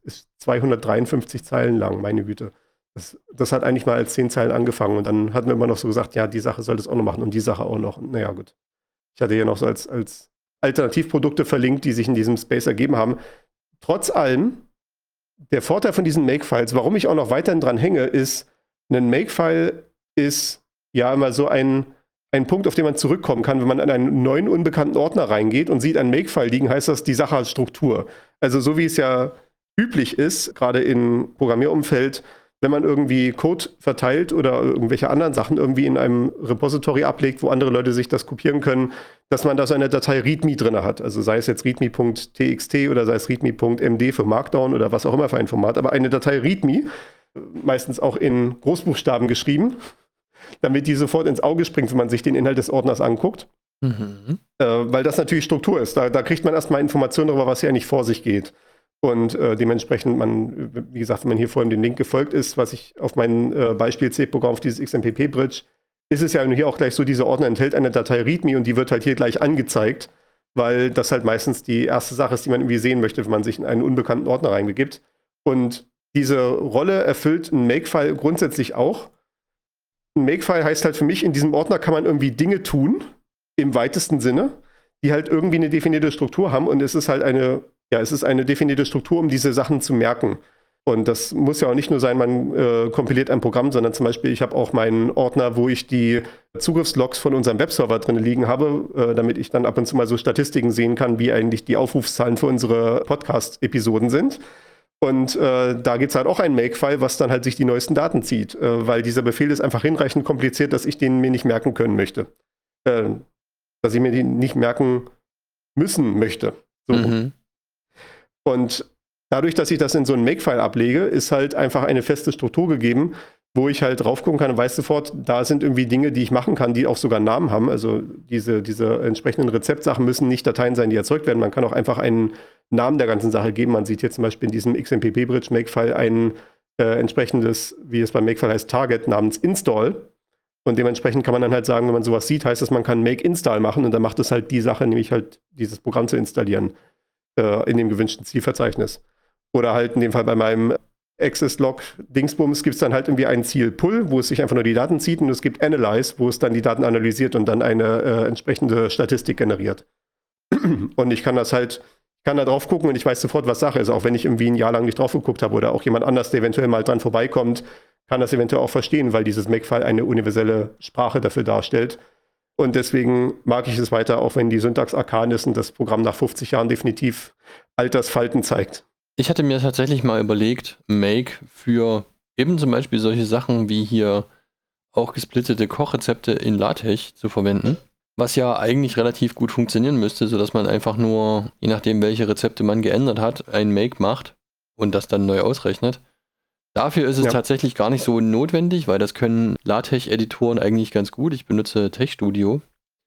253 Zeilen lang, meine Güte. Das hat eigentlich mal als 10 Zeilen angefangen und dann hatten wir immer noch so gesagt, ja, die Sache sollte es auch noch machen und die Sache auch noch. Naja, gut. Ich hatte hier noch so als Alternativprodukte verlinkt, die sich in diesem Space ergeben haben. Trotz allem, der Vorteil von diesen Makefiles, warum ich auch noch weiterhin dran hänge, ist, ein Makefile ist ja immer so ein Punkt, auf den man zurückkommen kann. Wenn man in einen neuen, unbekannten Ordner reingeht und sieht ein Makefile liegen, heißt das, die Sache hat Struktur. Also so wie es ja üblich ist, gerade im Programmierumfeld, wenn man irgendwie Code verteilt oder irgendwelche anderen Sachen irgendwie in einem Repository ablegt, wo andere Leute sich das kopieren können, dass man da so eine Datei README drin hat. Also sei es jetzt readme.txt oder sei es readme.md für Markdown oder was auch immer für ein Format. Aber eine Datei README, meistens auch in Großbuchstaben geschrieben, damit die sofort ins Auge springt, wenn man sich den Inhalt des Ordners anguckt. Mhm. Weil das natürlich Struktur ist. Da kriegt man erstmal Informationen darüber, was hier eigentlich vor sich geht. Und dementsprechend, wie gesagt, wenn man hier vorhin dem Link gefolgt ist, was ich auf mein Beispiel C-Programm auf dieses XMPP-Bridge, ist es ja hier auch gleich so, dieser Ordner enthält eine Datei README und die wird halt hier gleich angezeigt, weil das halt meistens die erste Sache ist, die man irgendwie sehen möchte, wenn man sich in einen unbekannten Ordner reinbegibt. Und diese Rolle erfüllt ein Makefile grundsätzlich auch. Ein Makefile heißt halt für mich, in diesem Ordner kann man irgendwie Dinge tun, im weitesten Sinne, die halt irgendwie eine definierte Struktur haben und es ist halt eine definierte Struktur, um diese Sachen zu merken. Und das muss ja auch nicht nur sein, man kompiliert ein Programm, sondern zum Beispiel, ich habe auch meinen Ordner, wo ich die Zugriffslogs von unserem Webserver drin liegen habe, damit ich dann ab und zu mal so Statistiken sehen kann, wie eigentlich die Aufrufszahlen für unsere Podcast-Episoden sind. Und da gibt es halt auch ein Makefile, was dann halt sich die neuesten Daten zieht, weil dieser Befehl ist einfach hinreichend kompliziert, dass ich den mir nicht merken können möchte. Dass ich mir den nicht merken müssen möchte. So. Mhm. Und dadurch, dass ich das in so einen Makefile ablege, ist halt einfach eine feste Struktur gegeben, wo ich halt drauf gucken kann und weiß sofort, da sind irgendwie Dinge, die ich machen kann, die auch sogar einen Namen haben. Also diese entsprechenden Rezeptsachen müssen nicht Dateien sein, die erzeugt werden. Man kann auch einfach einen Namen der ganzen Sache geben. Man sieht hier zum Beispiel in diesem XMPP-Bridge Makefile ein entsprechendes, wie es beim Makefile heißt, Target namens Install. Und dementsprechend kann man dann halt sagen, wenn man sowas sieht, heißt das, man kann Make Install machen und dann macht es halt die Sache, nämlich halt dieses Programm zu installieren. in dem gewünschten Zielverzeichnis. Oder halt in dem Fall bei meinem Access-Log-Dingsbums gibt es dann halt irgendwie ein Ziel-Pull, wo es sich einfach nur die Daten zieht, und es gibt Analyze, wo es dann die Daten analysiert und dann eine entsprechende Statistik generiert. Und ich kann da drauf gucken und ich weiß sofort, was Sache ist, auch wenn ich irgendwie ein Jahr lang nicht drauf geguckt habe oder auch jemand anders, der eventuell mal dran vorbeikommt, kann das eventuell auch verstehen, weil dieses Makefile eine universelle Sprache dafür darstellt. Und deswegen mag ich es weiter, auch wenn die Syntax arkan ist und das Programm nach 50 Jahren definitiv Altersfalten zeigt. Ich hatte mir tatsächlich mal überlegt, Make für eben zum Beispiel solche Sachen wie hier auch gesplittete Kochrezepte in LaTeX zu verwenden, was ja eigentlich relativ gut funktionieren müsste, sodass man einfach nur, je nachdem welche Rezepte man geändert hat, ein Make macht und das dann neu ausrechnet. Dafür ist es tatsächlich gar nicht so notwendig, weil das können LaTeX-Editoren eigentlich ganz gut. Ich benutze TechStudio.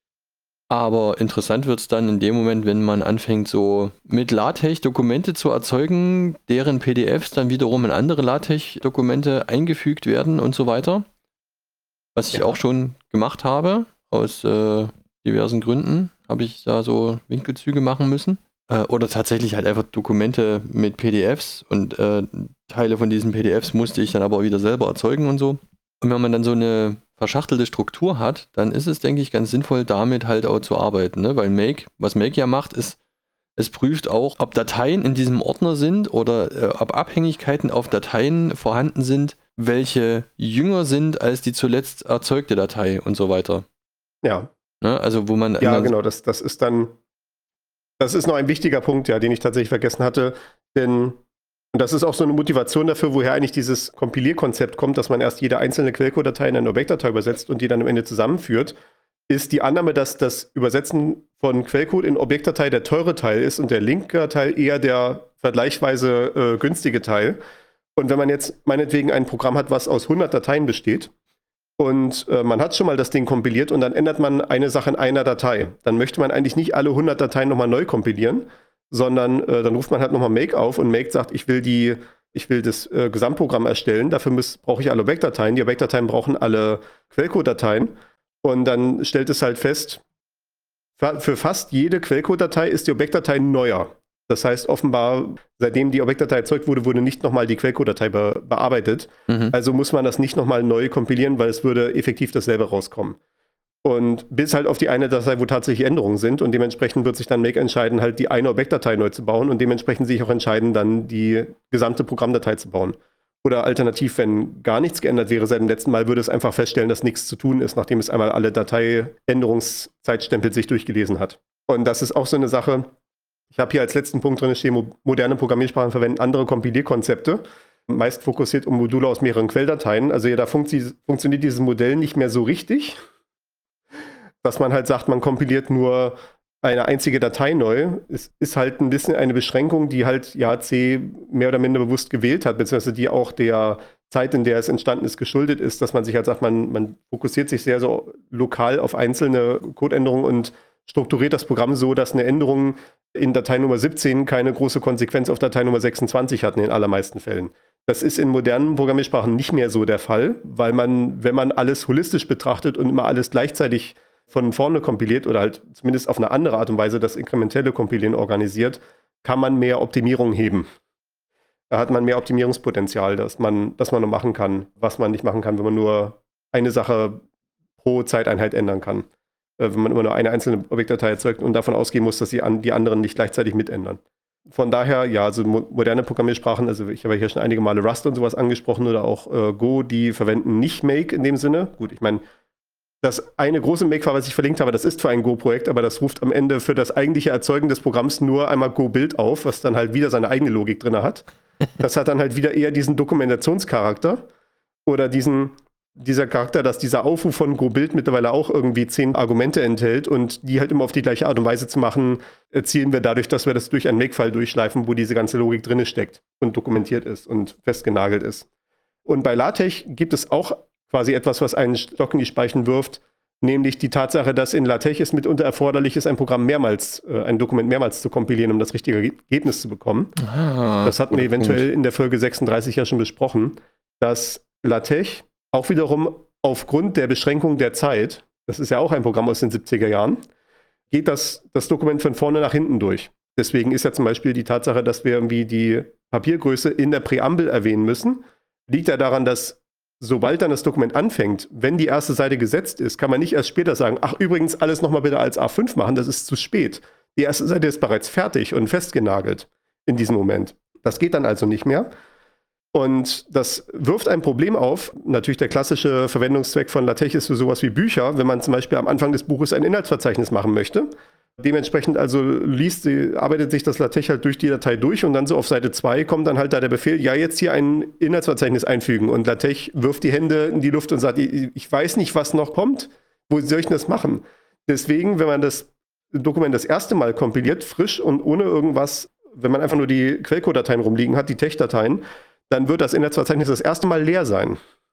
Aber interessant wird es dann in dem Moment, wenn man anfängt, so mit LaTeX Dokumente zu erzeugen, deren PDFs dann wiederum in andere LaTeX-Dokumente eingefügt werden und so weiter. Was ich auch schon gemacht habe, aus diversen Gründen, habe ich da so Winkelzüge machen müssen. Oder tatsächlich halt einfach Dokumente mit PDFs und Teile von diesen PDFs musste ich dann aber auch wieder selber erzeugen und so. Und wenn man dann so eine verschachtelte Struktur hat, dann ist es, denke ich, ganz sinnvoll, damit halt auch zu arbeiten, ne? Weil was Make ja macht, ist, es prüft auch, ob Dateien in diesem Ordner sind oder ob Abhängigkeiten auf Dateien vorhanden sind, welche jünger sind als die zuletzt erzeugte Datei und so weiter. Ja. Ne? Also wo man... Ja, genau, das ist noch ein wichtiger Punkt, ja, den ich tatsächlich vergessen hatte, denn und das ist auch so eine Motivation dafür, woher eigentlich dieses Kompilierkonzept kommt, dass man erst jede einzelne Quellcode-Datei in eine Objektdatei übersetzt und die dann am Ende zusammenführt, ist die Annahme, dass das Übersetzen von Quellcode in Objektdatei der teure Teil ist und der linke Teil eher der vergleichsweise günstige Teil. Und wenn man jetzt meinetwegen ein Programm hat, was aus 100 Dateien besteht und man hat schon mal das Ding kompiliert und dann ändert man eine Sache in einer Datei, dann möchte man eigentlich nicht alle 100 Dateien nochmal neu kompilieren, sondern dann ruft man halt nochmal Make auf und Make sagt, ich will das Gesamtprogramm erstellen, dafür brauche ich alle Objektdateien, die Objektdateien brauchen alle Quellcode-Dateien und dann stellt es halt fest, für fast jede Quellcode-Datei ist die Objektdatei neuer. Das heißt offenbar, seitdem die Objektdatei erzeugt wurde nicht nochmal die Quellcode-Datei bearbeitet. Also muss man das nicht nochmal neu kompilieren, weil es würde effektiv dasselbe rauskommen. Und bis halt auf die eine Datei, wo tatsächlich Änderungen sind und dementsprechend wird sich dann Make entscheiden, halt die eine Objektdatei neu zu bauen und dementsprechend sich auch entscheiden, dann die gesamte Programmdatei zu bauen. Oder alternativ, wenn gar nichts geändert wäre seit dem letzten Mal, würde es einfach feststellen, dass nichts zu tun ist, nachdem es einmal alle Dateiänderungszeitstempel sich durchgelesen hat. Und das ist auch so eine Sache. Ich habe hier als letzten Punkt drin stehen, moderne Programmiersprachen verwenden andere Kompilierkonzepte, meist fokussiert um Module aus mehreren Quelldateien. Also ja, da funktioniert dieses Modell nicht mehr so richtig, dass man halt sagt, man kompiliert nur eine einzige Datei neu. Es ist halt ein bisschen eine Beschränkung, die halt C mehr oder minder bewusst gewählt hat, beziehungsweise die auch der Zeit, in der es entstanden ist, geschuldet ist, dass man sich halt sagt, man fokussiert sich sehr so lokal auf einzelne Codeänderungen und strukturiert das Programm so, dass eine Änderung in Datei Nummer 17 keine große Konsequenz auf Datei Nummer 26 hat in den allermeisten Fällen. Das ist in modernen Programmiersprachen nicht mehr so der Fall, weil man, wenn man alles holistisch betrachtet und immer alles gleichzeitig von vorne kompiliert oder halt zumindest auf eine andere Art und Weise das inkrementelle Kompilieren organisiert, kann man mehr Optimierung heben. Da hat man mehr Optimierungspotenzial, dass man noch machen kann, was man nicht machen kann, wenn man nur eine Sache pro Zeiteinheit ändern kann. Wenn man immer nur eine einzelne Objektdatei erzeugt und davon ausgehen muss, dass die anderen nicht gleichzeitig mitändern. Von daher, ja, also moderne Programmiersprachen, also ich habe ja hier schon einige Male Rust und sowas angesprochen oder auch Go, die verwenden nicht Make in dem Sinne. Gut, ich meine, das eine große Make-File, was ich verlinkt habe, das ist für ein Go-Projekt, aber das ruft am Ende für das eigentliche Erzeugen des Programms nur einmal Go-Build auf, was dann halt wieder seine eigene Logik drin hat. Das hat dann halt wieder eher diesen Dokumentationscharakter oder dieser Charakter, dass dieser Aufruf von Go-Build mittlerweile auch irgendwie 10 Argumente enthält und die halt immer auf die gleiche Art und Weise zu machen, erzielen wir dadurch, dass wir das durch ein Make-File durchschleifen, wo diese ganze Logik drin steckt und dokumentiert ist und festgenagelt ist. Und bei LaTeX gibt es auch quasi etwas, was einen Stock in die Speichen wirft, nämlich die Tatsache, dass in LaTeX es mitunter erforderlich ist, ein Dokument mehrmals zu kompilieren, um das richtige Ergebnis zu bekommen. Das hatten wir eventuell in der Folge 36 ja schon besprochen, dass LaTeX auch wiederum aufgrund der Beschränkung der Zeit, das ist ja auch ein Programm aus den 70er Jahren, geht das Dokument von vorne nach hinten durch. Deswegen ist ja zum Beispiel die Tatsache, dass wir irgendwie die Papiergröße in der Präambel erwähnen müssen, liegt ja daran, dass sobald dann das Dokument anfängt, wenn die erste Seite gesetzt ist, kann man nicht erst später sagen, ach übrigens, alles nochmal bitte als A5 machen, das ist zu spät. Die erste Seite ist bereits fertig und festgenagelt in diesem Moment. Das geht dann also nicht mehr. Und das wirft ein Problem auf. Natürlich der klassische Verwendungszweck von LaTeX ist für sowas wie Bücher, wenn man zum Beispiel am Anfang des Buches ein Inhaltsverzeichnis machen möchte. Dementsprechend also arbeitet sich das LaTeX halt durch die Datei durch und dann so auf Seite 2 kommt dann halt da der Befehl, ja, jetzt hier ein Inhaltsverzeichnis einfügen. Und LaTeX wirft die Hände in die Luft und sagt, ich weiß nicht, was noch kommt. Wo soll ich denn das machen? Deswegen, wenn man das Dokument das erste Mal kompiliert, frisch und ohne irgendwas, wenn man einfach nur die Quellcode-Dateien rumliegen hat, die TeX-Dateien, dann wird das Inhaltsverzeichnis das erste Mal leer sein.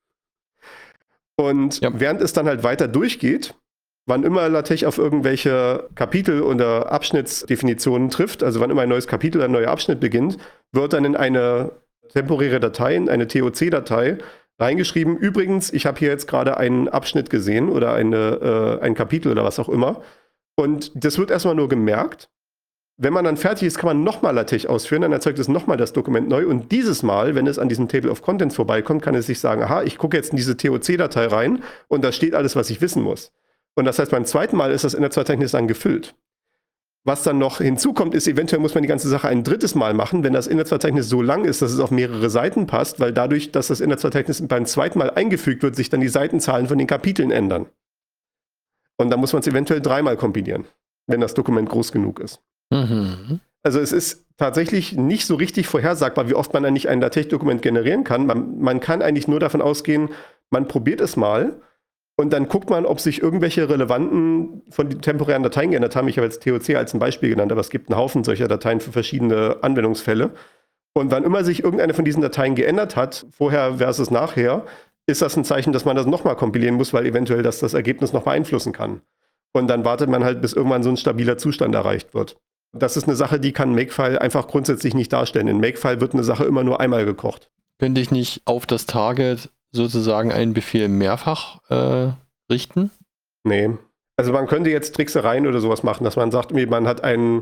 Und während es dann halt weiter durchgeht, wann immer LaTeX auf irgendwelche Kapitel oder Abschnittsdefinitionen trifft, also wann immer ein neues Kapitel oder ein neuer Abschnitt beginnt, wird dann in eine temporäre Datei, in eine TOC-Datei reingeschrieben, übrigens, ich habe hier jetzt gerade einen Abschnitt gesehen oder ein Kapitel oder was auch immer. Und das wird erstmal nur gemerkt. Wenn man dann fertig ist, kann man nochmal LaTeX ausführen, dann erzeugt es nochmal das Dokument neu. Und dieses Mal, wenn es an diesem Table of Contents vorbeikommt, kann es sich sagen, aha, ich gucke jetzt in diese TOC-Datei rein und da steht alles, was ich wissen muss. Und das heißt, beim zweiten Mal ist das Inhaltsverzeichnis dann gefüllt. Was dann noch hinzukommt, ist, eventuell muss man die ganze Sache ein drittes Mal machen, wenn das Inhaltsverzeichnis so lang ist, dass es auf mehrere Seiten passt, weil dadurch, dass das Inhaltsverzeichnis beim zweiten Mal eingefügt wird, sich dann die Seitenzahlen von den Kapiteln ändern. Und dann muss man es eventuell dreimal kompilieren, wenn das Dokument groß genug ist. Mhm. Also es ist tatsächlich nicht so richtig vorhersagbar, wie oft man eigentlich ein LaTeX-Dokument generieren kann. Man kann eigentlich nur davon ausgehen, man probiert es mal und dann guckt man, ob sich irgendwelche relevanten von den temporären Dateien geändert haben. Ich habe jetzt TOC als ein Beispiel genannt, aber es gibt einen Haufen solcher Dateien für verschiedene Anwendungsfälle. Und wann immer sich irgendeine von diesen Dateien geändert hat, vorher versus nachher, ist das ein Zeichen, dass man das nochmal kompilieren muss, weil eventuell das Ergebnis noch beeinflussen kann. Und dann wartet man halt, bis irgendwann so ein stabiler Zustand erreicht wird. Das ist eine Sache, die kann Makefile einfach grundsätzlich nicht darstellen. In Makefile wird eine Sache immer nur einmal gekocht. Könnte ich nicht auf das Target sozusagen einen Befehl mehrfach richten? Nee. Also man könnte jetzt Tricksereien oder sowas machen, dass man sagt, man hat eine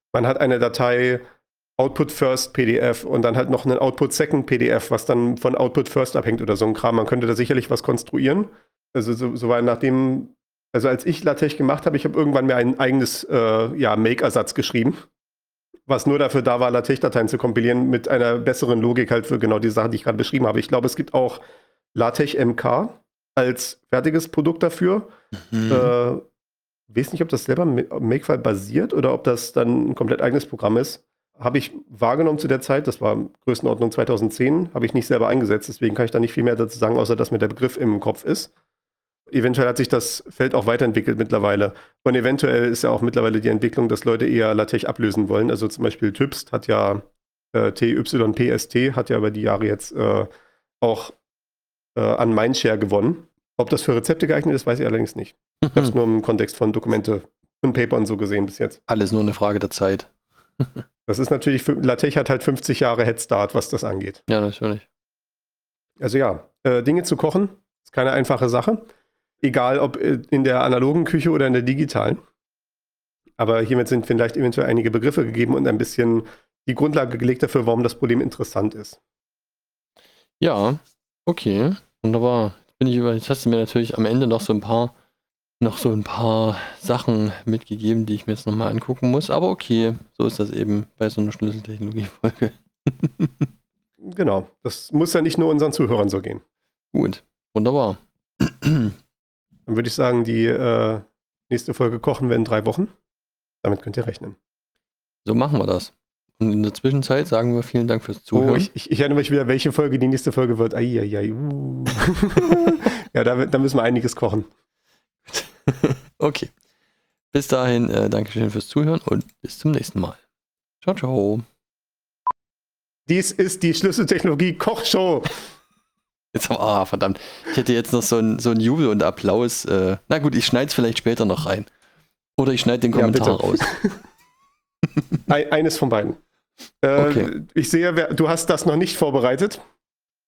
Datei Output First PDF und dann halt noch einen Output Second PDF, was dann von Output First abhängt oder so ein Kram. Man könnte da sicherlich was konstruieren. Also so war also als ich LaTeX gemacht habe, ich habe irgendwann mir ein eigenes Make-Ersatz geschrieben, was nur dafür da war, LaTeX-Dateien zu kompilieren mit einer besseren Logik halt für genau die Sachen, die ich gerade beschrieben habe. Ich glaube, es gibt auch LaTeX MK als fertiges Produkt dafür. Weiß nicht, ob das selber Makefile basiert oder ob das dann ein komplett eigenes Programm ist. Habe ich wahrgenommen zu der Zeit, das war Größenordnung 2010, habe ich nicht selber eingesetzt, deswegen kann ich da nicht viel mehr dazu sagen, außer dass mir der Begriff im Kopf ist. Eventuell hat sich das Feld auch weiterentwickelt mittlerweile. Und eventuell ist ja auch mittlerweile die Entwicklung, dass Leute eher LaTeX ablösen wollen. Also zum Beispiel Typst hat ja, TYPST hat ja über die Jahre jetzt auch an Mindshare gewonnen. Ob das für Rezepte geeignet ist, weiß ich allerdings nicht. Ich habe es nur im Kontext von Dokumente und Paper und so gesehen bis jetzt. Alles nur eine Frage der Zeit. Das ist natürlich, LaTeX hat halt 50 Jahre Headstart, was das angeht. Ja, natürlich. Also ja, Dinge zu kochen ist keine einfache Sache. Egal, ob in der analogen Küche oder in der digitalen. Aber hiermit sind vielleicht eventuell einige Begriffe gegeben und ein bisschen die Grundlage gelegt dafür, warum das Problem interessant ist. Ja, okay. Wunderbar. Jetzt hast du mir natürlich am Ende noch so ein paar Sachen mitgegeben, die ich mir jetzt nochmal angucken muss. Aber okay, so ist das eben bei so einer Schlüsseltechnologie-Folge. Genau. Das muss ja nicht nur unseren Zuhörern so gehen. Gut. Wunderbar. Dann würde ich sagen, die nächste Folge kochen wir in 3 Wochen. Damit könnt ihr rechnen. So machen wir das. Und in der Zwischenzeit sagen wir vielen Dank fürs Zuhören. Oh, ich erinnere mich wieder, welche Folge die nächste Folge wird. Ja, da müssen wir einiges kochen. Okay. Bis dahin, Dankeschön fürs Zuhören und bis zum nächsten Mal. Ciao, ciao. Dies ist die Schlüsseltechnologie-Kochshow. Verdammt. Ich hätte jetzt noch so ein Jubel und Applaus. Na gut, ich schneide es vielleicht später noch rein. Oder ich schneide den Kommentar raus. Eines von beiden. Okay. Ich sehe, du hast das noch nicht vorbereitet.